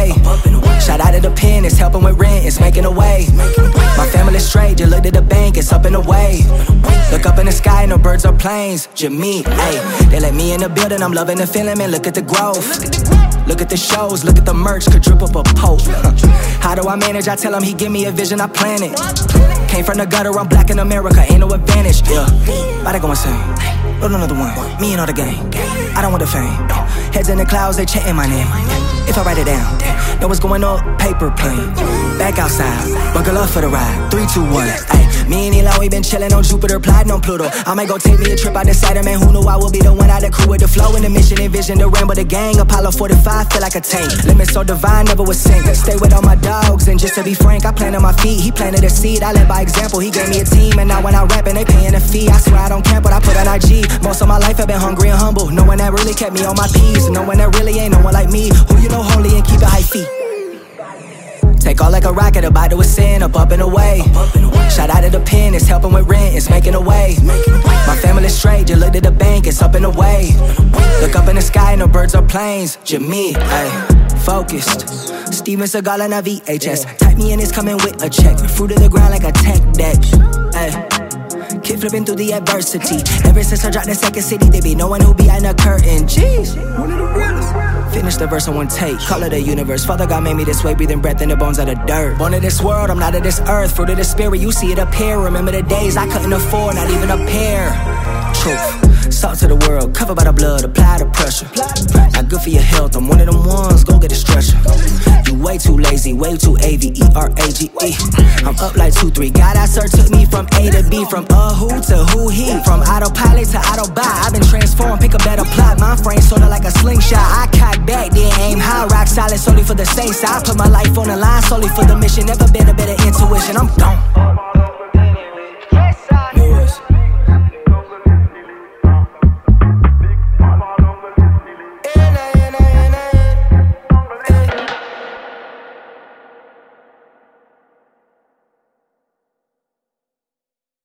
away. Shout out to the pen, it's helping with rent, it's making a way. My family's straight, just looked at the bank, it's up and away. Look up in the sky, no birds or planes, Jimmy, ayy. They let me in the building, I'm loving the feeling, man, look at the growth. Look at the shows, look at the merch, could drip up a pope. How do I manage? I tell him he give me a vision, I plan it. Came from the gutter, I'm black in America, ain't no advantage, yeah. About to go insane, roll another one, me and all the gang. I don't want the fame, heads in the clouds, they chanting my name. If I write it down, know what's going on, paper plane. Back outside, buckle up for the ride, 3, 2, 1, ayy. Me and Elon, we been chillin' on Jupiter, Platinum, Pluto. I might go take me a trip out to Saturn, man, who knew I would be the one out of crew with the flow and the mission and vision, the ramble, the gang. Apollo 45, feel like a tank, limit so divine, never was sink. Stay with all my dogs, and just to be frank, I planted my feet, he planted a seed. I led by example, he gave me a team, and now when I rap and they paying a fee, I swear I don't camp, but I put on IG. Most of my life I've been hungry and humble, no one that really kept me on my P's, no one that really ain't no one like me, who you know holy and keep it high feet. Take all like a rocket, about to ascend, up and away. Shout out to the pen, it's helping with rent, it's making a way. My family's straight, just looked at the bank, it's up and away. Look up in the sky, no birds or planes, Jimmy, ayy. Focused, Steven Seagal on a VHS. Type me in, it's coming with a check. Fruit of the ground like a tech deck, ayy. Kid flipping through the adversity. Ever since I dropped the second city, they be knowing who behind the curtain. Jeez, one of the realest. Finish the verse on one take, call it a universe. Father God made me this way, breathing breath in the bones of the dirt. Born of this world, I'm not of this earth. Fruit of the spirit, you see it appear. Remember the days I couldn't afford, not even a pair. Truth, salt to the world, covered by the blood, apply the pressure. Not good for your health, I'm one of them ones, go get a stretcher. You way too lazy, way too AVERAGE. I'm up like 2-3. God, I sir took me from A to B, from who to who he, from autopilot to autobot. I've been transformed, pick a better plot. My frame sorta like a slingshot. I cock back, then aim high, rock solid solely for the saints. I put my life on the line solely for the mission. Never been a better intuition. I'm gone.